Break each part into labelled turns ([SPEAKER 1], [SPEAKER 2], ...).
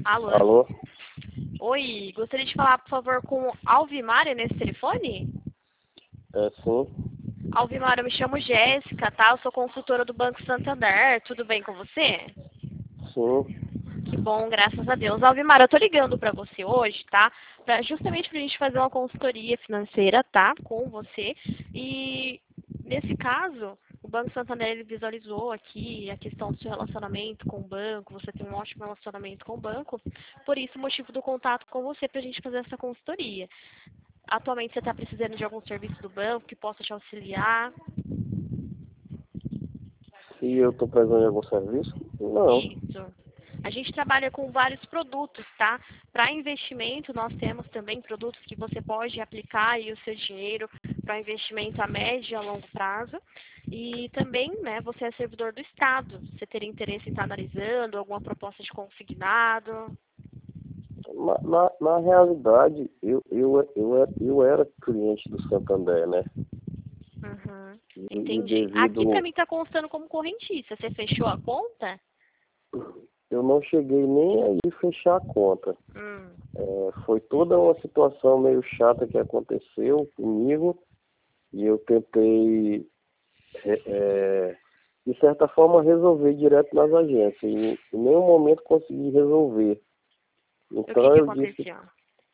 [SPEAKER 1] Alô?
[SPEAKER 2] Alô?
[SPEAKER 1] Oi, gostaria de falar, por favor, com o Alvimar nesse telefone?
[SPEAKER 2] É sim,
[SPEAKER 1] Alvimar, eu me chamo Jéssica, tá? Eu sou consultora do Banco Santander. Tudo bem com você?
[SPEAKER 2] sim.
[SPEAKER 1] Que bom, graças a Deus. Alvimar, eu tô ligando pra você hoje, tá? Justamente pra gente fazer uma consultoria financeira, tá? Com você. E nesse caso, o Banco Santander ele visualizou aqui a questão do seu relacionamento com o banco. Você tem um ótimo relacionamento com o banco. Por isso, o motivo do contato com você pra gente fazer essa consultoria. Atualmente você está precisando de algum serviço do banco que possa te auxiliar?
[SPEAKER 2] Se eu tô precisando de algum serviço? Não.
[SPEAKER 1] Isso. A gente trabalha com vários produtos, tá? Para investimento, nós temos também produtos que você pode aplicar aí o seu dinheiro para investimento a médio e a longo prazo. E também, né, você é servidor do Estado. Você teria interesse em estar analisando alguma proposta de consignado?
[SPEAKER 2] Na realidade, eu era cliente do Santander, né?
[SPEAKER 1] Uhum.
[SPEAKER 2] E
[SPEAKER 1] Entendi. Aqui para
[SPEAKER 2] devido...
[SPEAKER 1] mim está constando como correntista. Você fechou a conta?
[SPEAKER 2] Eu não cheguei nem aí fechar a conta.
[SPEAKER 1] Hum.
[SPEAKER 2] Foi toda uma situação meio chata que aconteceu comigo e eu tentei, de certa forma, resolver direto nas agências. E em nenhum momento consegui resolver.
[SPEAKER 1] O que
[SPEAKER 2] Então
[SPEAKER 1] que
[SPEAKER 2] eu disse,
[SPEAKER 1] aconteceu?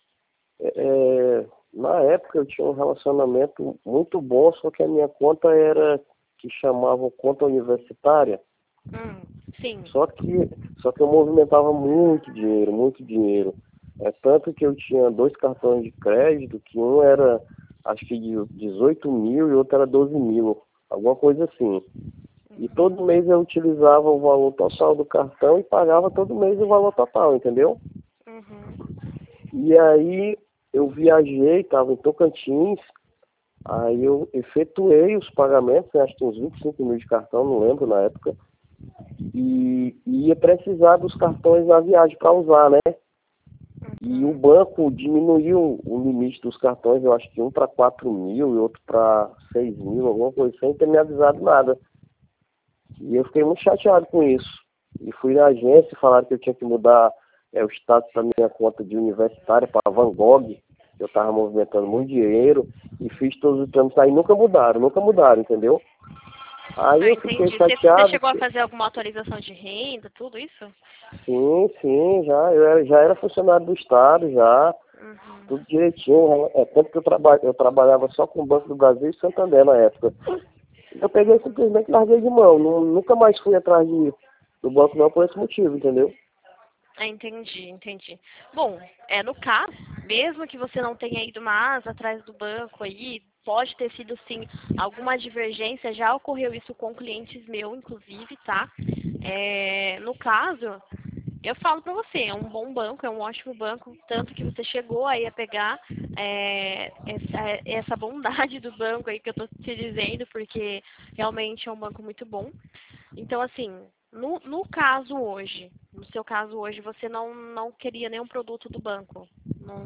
[SPEAKER 2] na época eu tinha um relacionamento muito bom, só que a minha conta era que chamavam conta universitária,
[SPEAKER 1] Hum. Sim.
[SPEAKER 2] só que, só que eu movimentava muito dinheiro, muito dinheiro. É tanto que eu tinha dois cartões de crédito, que um era acho que de 18 mil e outro era 12 mil, alguma coisa assim. E todo mês eu utilizava o valor total do cartão e pagava todo mês o valor total, entendeu?
[SPEAKER 1] Uhum.
[SPEAKER 2] E aí eu viajei, estava em Tocantins, aí eu efetuei os pagamentos, né, acho que uns 25 mil de cartão, não lembro na época, e ia precisar dos cartões na viagem para usar, né? E o banco diminuiu o limite dos cartões, eu acho que um para 4 mil e outro para 6 mil, alguma coisa, sem ter me avisado nada. E eu fiquei muito chateado com isso. E fui na agência e falaram que eu tinha que mudar o status da minha conta de universitária para Van Gogh. Eu estava movimentando muito dinheiro e fiz todos os trâmites aí, nunca mudaram, entendeu? Aí
[SPEAKER 1] Ah,
[SPEAKER 2] eu fiquei
[SPEAKER 1] entendi. Você
[SPEAKER 2] chateado.
[SPEAKER 1] chegou a fazer alguma atualização de renda, tudo isso?
[SPEAKER 2] Sim, já. Já era funcionário do Estado, já.
[SPEAKER 1] Uhum.
[SPEAKER 2] Tudo direitinho. Tanto que eu trabalhava só com o Banco do Brasil e Santander na época. Eu peguei e simplesmente larguei de mão. Nunca mais fui atrás do banco não por esse motivo, entendeu?
[SPEAKER 1] Ah, entendi. Bom, no caso, mesmo que você não tenha ido mais atrás do banco aí, pode ter sido sim alguma divergência, já ocorreu isso com clientes meus, inclusive, tá? No caso, eu falo pra você, é um bom banco, é um ótimo banco, tanto que você chegou aí a pegar essa bondade do banco aí que eu tô te dizendo, porque realmente é um banco muito bom. Então, assim, no caso hoje, no seu caso hoje, você não queria nenhum produto do banco. Não...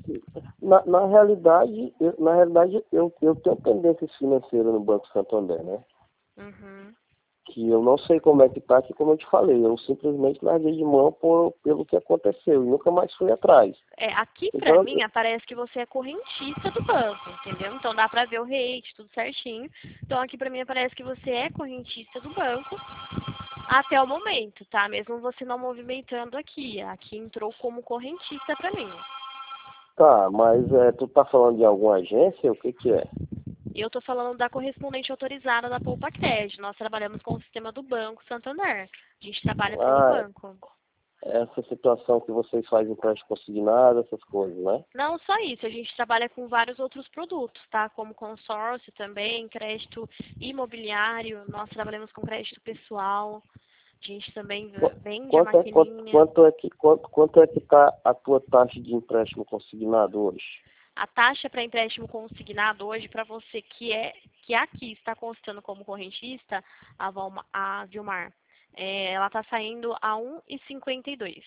[SPEAKER 2] Na realidade, eu tenho tendências financeiras no Banco Santander, né?
[SPEAKER 1] Uhum.
[SPEAKER 2] Que eu não sei como é que tá aqui, como eu te falei. Eu simplesmente larguei de mão pelo que aconteceu e nunca mais fui atrás.
[SPEAKER 1] Aqui pra
[SPEAKER 2] Então,
[SPEAKER 1] mim aparece que você é correntista do banco, entendeu? Então dá pra ver o rate, tudo certinho. Então aqui pra mim aparece que você é correntista do banco até o momento, tá? Mesmo você não movimentando aqui. Aqui entrou como correntista pra mim.
[SPEAKER 2] tá, mas tu tá falando de alguma agência? O que que é?
[SPEAKER 1] Eu estou falando da correspondente autorizada da Poupa Crédito. Nós trabalhamos com o sistema do Banco Santander. A gente trabalha pelo
[SPEAKER 2] Ah,
[SPEAKER 1] banco.
[SPEAKER 2] essa situação que vocês fazem empréstimo consignado, essas coisas, né?
[SPEAKER 1] Não só isso, a gente trabalha com vários outros produtos, tá? Como consórcio também, crédito imobiliário, nós trabalhamos com crédito pessoal, a gente também vende a maquininha.
[SPEAKER 2] Quanto é que tá a tua taxa de empréstimo consignado hoje?
[SPEAKER 1] A taxa para empréstimo consignado hoje, para você que aqui está constando como correntista, a Vilmar, ela está saindo a 1,52.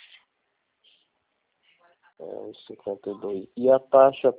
[SPEAKER 2] Uns 52. E a taxa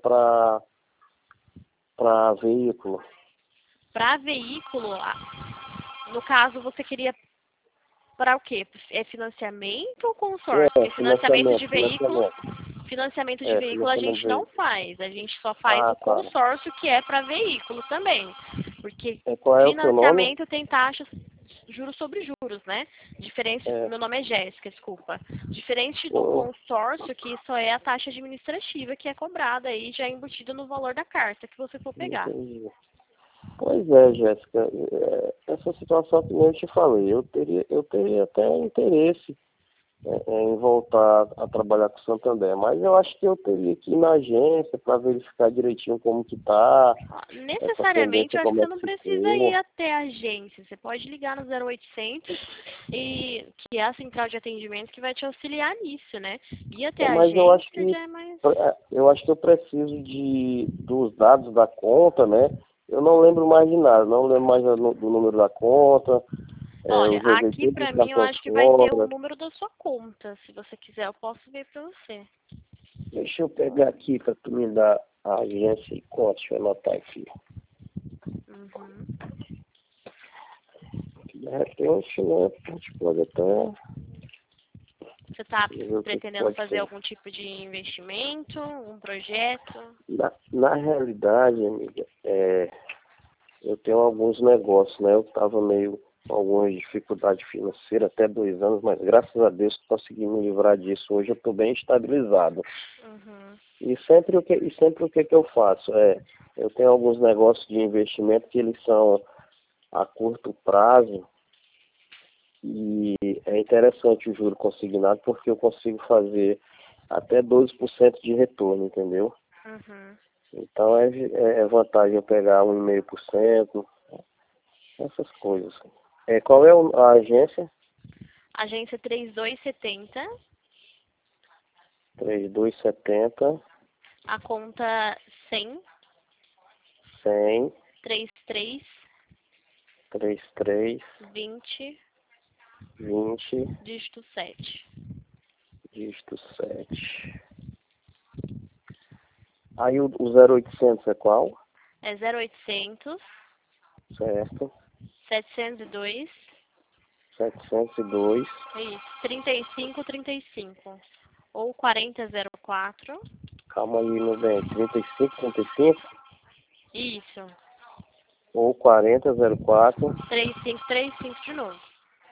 [SPEAKER 2] para veículo?
[SPEAKER 1] Para veículo, no caso, você queria Para o quê? É financiamento ou consórcio? Porque financiamento de veículo a gente não faz. A gente só faz o consórcio, que é para veículo também. Porque financiamento tem taxas, juros sobre juros, né? Diferente, meu nome é Jéssica, desculpa. Diferente do consórcio, que isso é a taxa administrativa que é cobrada aí, já embutida no valor da carta que você for pegar.
[SPEAKER 2] Entendi. Pois é, Jéssica, essa situação que eu te falei, eu teria até interesse em voltar a trabalhar com o Santander, mas eu acho que eu teria que ir na agência para verificar direitinho como que tá.
[SPEAKER 1] Necessariamente, eu acho que você não precisa ir até a agência, você pode ligar no 0800, que é a central de atendimento que vai te auxiliar nisso, né? Ir até a agência já é mais...
[SPEAKER 2] Eu acho que eu preciso dos dados da conta, né? Eu não lembro mais de nada, não lembro mais do número da conta.
[SPEAKER 1] Olha, aqui pra mim eu acho que vai ter o número da sua conta. Se você quiser, eu posso ver pra você.
[SPEAKER 2] Deixa eu pegar aqui pra tu me dar a agência e conta. Deixa eu anotar aqui. De repente, né, a gente pode até...
[SPEAKER 1] Você tá pretendendo fazer algum tipo de investimento, um projeto?
[SPEAKER 2] Na realidade, amiga, eu tenho alguns negócios, né? Eu tava meio com algumas dificuldades financeiras até 2 anos, mas graças a Deus consegui me livrar disso. Hoje eu estou bem estabilizado. E sempre o que eu faço? Eu tenho alguns negócios de investimento que eles são a curto prazo e é interessante o juro consignado porque eu consigo fazer até 12% de retorno, entendeu? Então é vantagem eu pegar 1,5%, essas coisas. Qual é a agência?
[SPEAKER 1] Agência 3270.
[SPEAKER 2] 3270.
[SPEAKER 1] A conta 100.
[SPEAKER 2] 100.
[SPEAKER 1] 33.
[SPEAKER 2] 33.
[SPEAKER 1] 20.
[SPEAKER 2] 20.
[SPEAKER 1] Dígito 7.
[SPEAKER 2] Dígito 7. Aí o 0800 é qual?
[SPEAKER 1] É 0800.
[SPEAKER 2] Certo.
[SPEAKER 1] 702.
[SPEAKER 2] 702.
[SPEAKER 1] Isso, 3535. Ou 4004.
[SPEAKER 2] Calma aí, meu bem. 3535?
[SPEAKER 1] Isso.
[SPEAKER 2] Ou 4004.
[SPEAKER 1] 3535 de novo.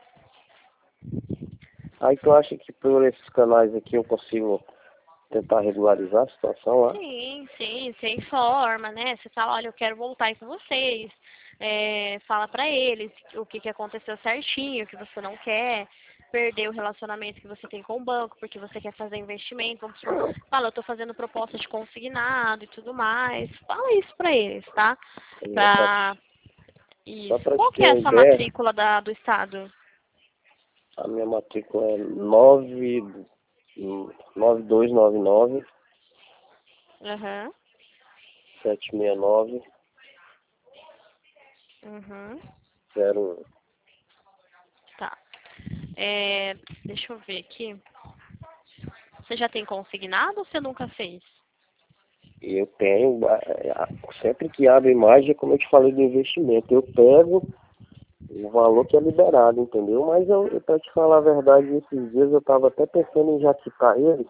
[SPEAKER 2] Aí tu acha que por esses canais aqui eu consigo tentar regularizar a situação lá?
[SPEAKER 1] Sim, você informa, né? Você fala, olha, eu quero voltar aí com vocês. Fala pra eles o que aconteceu certinho, que você não quer perder o relacionamento que você tem com o banco, porque você quer fazer investimento. Fala, eu tô fazendo proposta de consignado e tudo mais. Fala isso pra eles, tá? Isso. Qual que é a sua matrícula do estado?
[SPEAKER 2] A minha matrícula é 9299. 769. 01.
[SPEAKER 1] Tá. Deixa eu ver aqui. Você já tem consignado ou você nunca fez?
[SPEAKER 2] Eu tenho, sempre que abre imagem, como eu te falei do investimento, eu pego o valor que é liberado, entendeu? Mas pra te falar a verdade, esses dias eu estava até pensando em já quitar eles.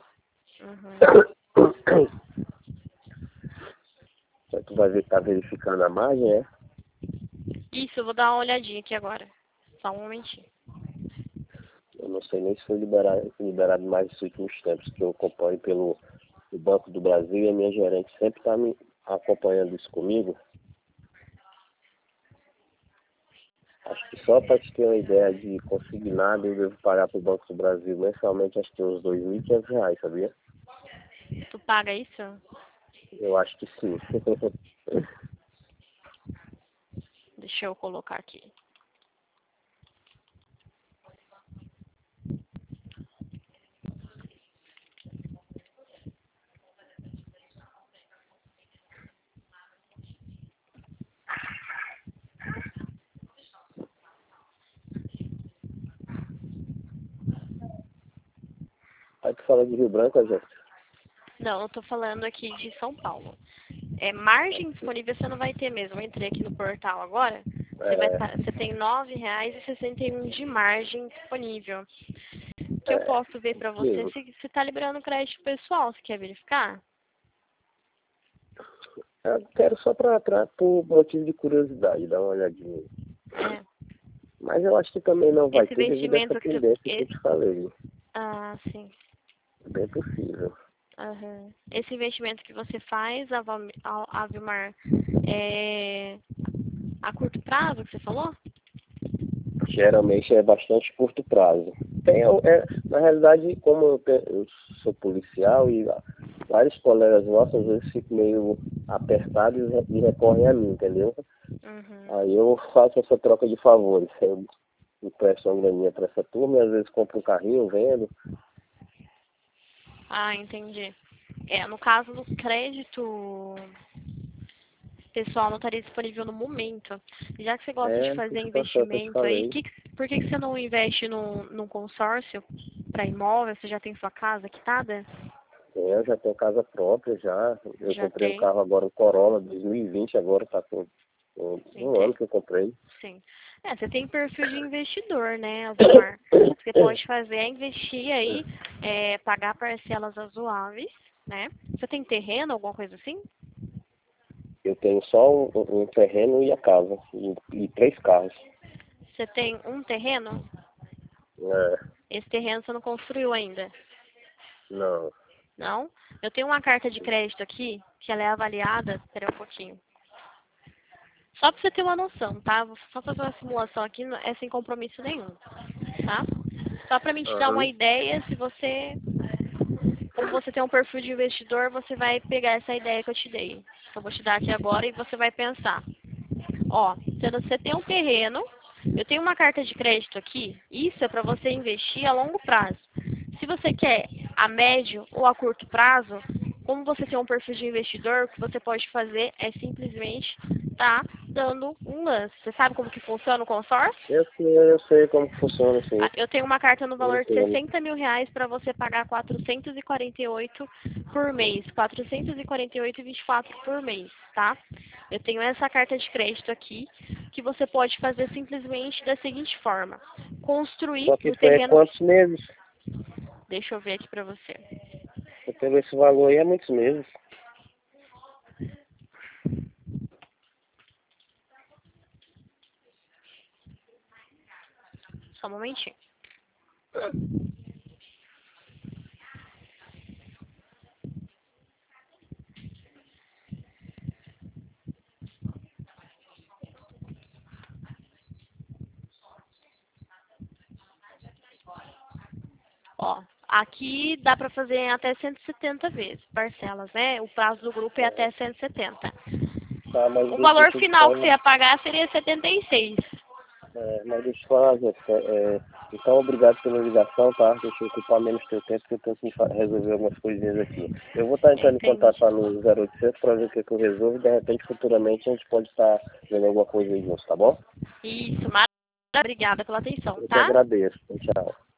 [SPEAKER 2] Tu vai tá verificando a margem,
[SPEAKER 1] Isso, eu vou dar uma olhadinha aqui agora. Só um momentinho.
[SPEAKER 2] Eu não sei nem se foi liberado mais nos últimos tempos, que eu acompanho pelo Banco do Brasil e a minha gerente sempre está me acompanhando isso comigo. Acho que só para te ter uma ideia de consignado, eu devo pagar para o Banco do Brasil mensalmente, acho que uns R$ 2.500, sabia?
[SPEAKER 1] Tu paga isso?
[SPEAKER 2] Eu acho que sim.
[SPEAKER 1] Deixa eu colocar aqui.
[SPEAKER 2] Aí tu fala de Rio Branco, gente?
[SPEAKER 1] Não, eu tô falando aqui de São Paulo. Margem disponível você não vai ter mesmo. Eu entrei aqui no portal agora. Você tem R$ 9,61 de margem disponível. O que eu posso ver para você se está liberando crédito pessoal. Você quer verificar?
[SPEAKER 2] Eu quero só por motivo de curiosidade, dar uma olhadinha. Mas eu acho que também não vai ter devido a essa tendência que eu te falei.
[SPEAKER 1] Ah, sim.
[SPEAKER 2] É bem possível.
[SPEAKER 1] Uhum. Esse investimento que você faz, Avimar, é a curto prazo que você falou?
[SPEAKER 2] Geralmente é bastante curto prazo. Na realidade, como eu sou policial e vários colegas nossos às vezes ficam meio apertados e recorrem a mim, entendeu?
[SPEAKER 1] Uhum.
[SPEAKER 2] Aí eu faço essa troca de favores. Eu empresto uma graninha para essa turma e às vezes compro um carrinho, vendo.
[SPEAKER 1] Ah, entendi. No caso do crédito pessoal não estaria disponível no momento. Já que você gosta de fazer investimento aí, por que você não investe num consórcio para imóvel? Você já tem sua casa quitada?
[SPEAKER 2] Eu já tenho casa própria, já. Eu comprei um carro agora, um Corolla 2020, agora está com um ano que eu comprei.
[SPEAKER 1] Sim. Você tem perfil de investidor, né, Avimar? O que você pode fazer é investir aí, pagar parcelas razoáveis, né? Você tem terreno, alguma coisa assim?
[SPEAKER 2] Eu tenho só um terreno e a casa, e 3 carros.
[SPEAKER 1] Você tem um terreno? Esse terreno você não construiu ainda?
[SPEAKER 2] Não.
[SPEAKER 1] Não? Eu tenho uma carta de crédito aqui, que ela é avaliada, espera um pouquinho. Só para você ter uma noção, tá? Vou só fazer uma simulação aqui, é sem compromisso nenhum, tá? Só para mim te dar uma ideia, como você tem um perfil de investidor, você vai pegar essa ideia que eu te dei. Eu vou te dar aqui agora e você vai pensar. Ó, você tem um terreno, eu tenho uma carta de crédito aqui, isso é para você investir a longo prazo. Se você quer a médio ou a curto prazo, como você tem um perfil de investidor, o que você pode fazer é simplesmente dando um lance. Você sabe como que funciona o consórcio?
[SPEAKER 2] Eu sei como que funciona, sim.
[SPEAKER 1] Eu tenho uma carta no valor de R$60 mil para você pagar 448 por mês, 448,24 por mês, tá? Eu tenho essa carta de crédito aqui, que você pode fazer simplesmente da seguinte forma: construir
[SPEAKER 2] Só que
[SPEAKER 1] o
[SPEAKER 2] isso é
[SPEAKER 1] terreno.
[SPEAKER 2] quantos meses?
[SPEAKER 1] Deixa eu ver aqui para você.
[SPEAKER 2] Pelo esse valor aí é muitos meses.
[SPEAKER 1] Só um momentinho. Ó, aqui dá para fazer em até 170 vezes, parcelas, né? O prazo do grupo é até 170. O valor final que você ia pagar seria 76.
[SPEAKER 2] Mas deixa eu falar, Jéssica, então obrigado pela ligação, tá? Deixa eu ocupar menos teu tempo, que eu tenho que resolver algumas coisinhas aqui. Eu vou estar entrando em contato lá no 0800 para ver o que eu resolvo e de repente, futuramente, a gente pode estar vendo alguma coisa aí juntos, tá bom?
[SPEAKER 1] Isso, maravilha. Obrigada pela atenção,
[SPEAKER 2] Eu te
[SPEAKER 1] tá?
[SPEAKER 2] agradeço. Tchau.